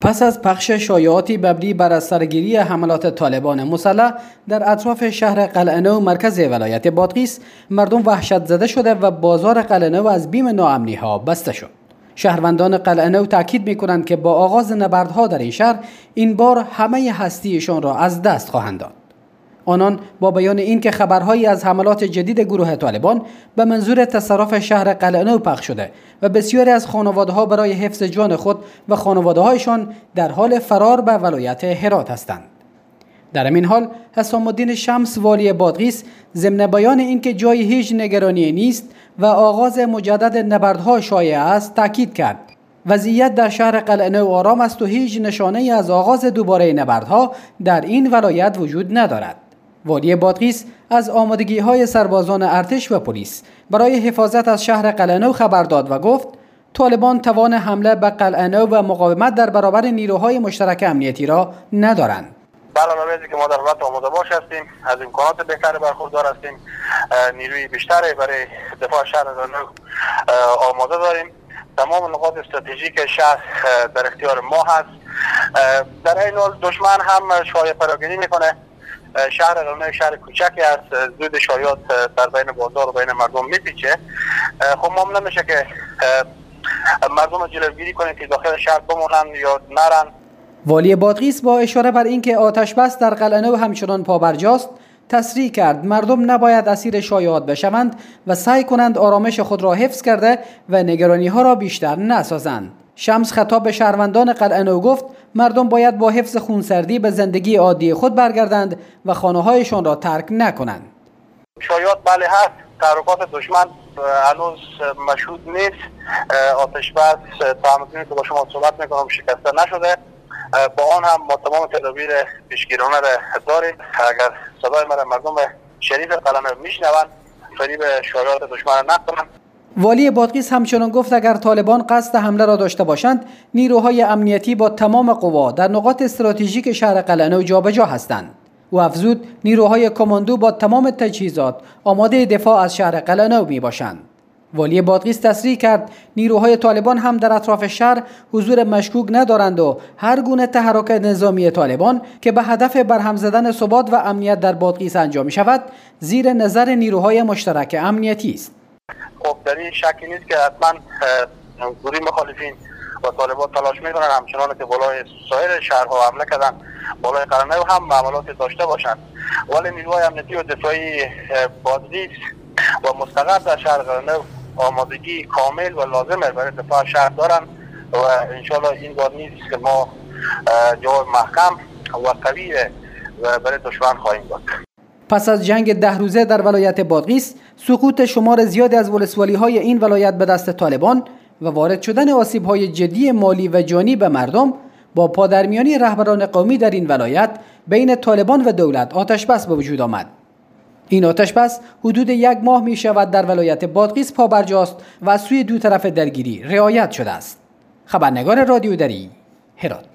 پس از پخش شایعاتی مبنی بر سرگیری حملات طالبان مسلح در اطراف شهر قلعه‌نو مرکز ولایت بادغیس، مردم وحشت زده شده و بازار قلعه‌نو از بیم ناامنی‌ها بسته شد. شهروندان قلعه‌نو تاکید می‌کنند که با آغاز نبردها در این شهر، این بار همه هستیشان را از دست خواهند داد. آنان با بیان اینکه خبرهایی از حملات جدید گروه طالبان به منظور تصرف شهر قلعه‌نو پخش شده و بسیاری از خانواده‌ها برای حفظ جان خود و خانواده‌هایشان در حال فرار به ولایت هرات هستند. در همین حال حسام الدین شمس والی بادغیس ضمن بیان اینکه جای هیچ نگرانی نیست و آغاز مجدد نبردها شایع است تاکید کرد وضعیت در شهر قلعه‌نو آرام است و هیچ نشانه‌ای از آغاز دوباره نبردها در این ولایت وجود ندارد. والی بادغیس از آمادگی‌های سربازان ارتش و پلیس برای حفاظت از شهر قلعه‌نو خبر داد و گفت طالبان توان حمله به قلعه‌نو و مقاومت در برابر نیروهای مشترک امنیتی را ندارند. علاوه که ما در حالت آماده باش هستیم، از امکانات بهتری برخوردار هستیم، نیروی بیشتری برای دفاع شهر قلعه‌نو آماده داریم. تمام نقاط استراتژیک شهر در اختیار ما هست. در این حال دشمن هم شایعه پراگیری میکنه. شهر قلعه‌نو شهر کوچکی است، زود شایعات در بین بازار و بین مردم میپیچه. خب ما نمیشه که مردم جلوگیری کنیم که داخل شهر بمونن یا نرن. والی بادغیس با اشاره بر اینکه آتش بس در قلعه‌نو همچنان پابرجاست تصریح کرد مردم نباید اسیر شایعات بشوند و سعی کنند آرامش خود را حفظ کرده و نگرانی ها را بیشتر نسازند. شمس خطاب به شهروندان قلعه‌نو گفت مردم باید با حفظ خونسردی به زندگی عادی خود برگردند و خانه‌هایشان را ترک نکنند. شایعات بله هست، تحرکات دشمن هنوز مشهود نیست. آتش بس تعاملی که با شما صحبت میکنم شکسته نشده. با آن هم ما تمام تدابیر پیشگیرانه داریم. اگر صدای مردم شریف قلعه‌نو میشنوند فریب شایعات دشمن نکنند. والی بادغیس همچنان گفت اگر طالبان قصد حمله را داشته باشند نیروهای امنیتی با تمام قوا در نقاط استراتژیک شهر قلعه‌نو جابجا هستند. او افزود نیروهای کماندو با تمام تجهیزات آماده دفاع از شهر قلعه‌نو می باشند. والی بادغیس تصریح کرد نیروهای طالبان هم در اطراف شهر حضور مشکوک ندارند و هر گونه تحرک نظامی طالبان که به هدف برهم زدن ثبات و امنیت در بادغیس انجام می شود زیر نظر نیروهای مشترک امنیتی است. خب در این شکی نیست که حتما گروه مخالفین و طالبان تلاش میکنن همچنان که بالای سایر شهرها حمله کردن بالای قلعه‌نو هم عملیات داشته باشند، ولی نیروهای امنیتی و دفاعی بادغیس و مستقر در شهر قلعه‌نو آمادگی کامل و لازمه برای دفاع شهر دارن و انشالله این بار نیست که ما جواب محکم و قوی برای دشمن خواهیم داد. پس از جنگ 10 روزه در ولایت بادغیس، سقوط شمار زیادی از ولسوالی‌های این ولایت به دست طالبان و وارد شدن آسیب‌های جدی مالی و جانی به مردم با پادرمیانی رهبران قومی در این ولایت بین طالبان و دولت آتش بس به وجود آمد. این آتش بس حدود 1 ماه می شود در ولایت بادغیس پابرجاست و از سوی دو طرف درگیری رعایت شده است. خبرنگار رادیو دری، هرات.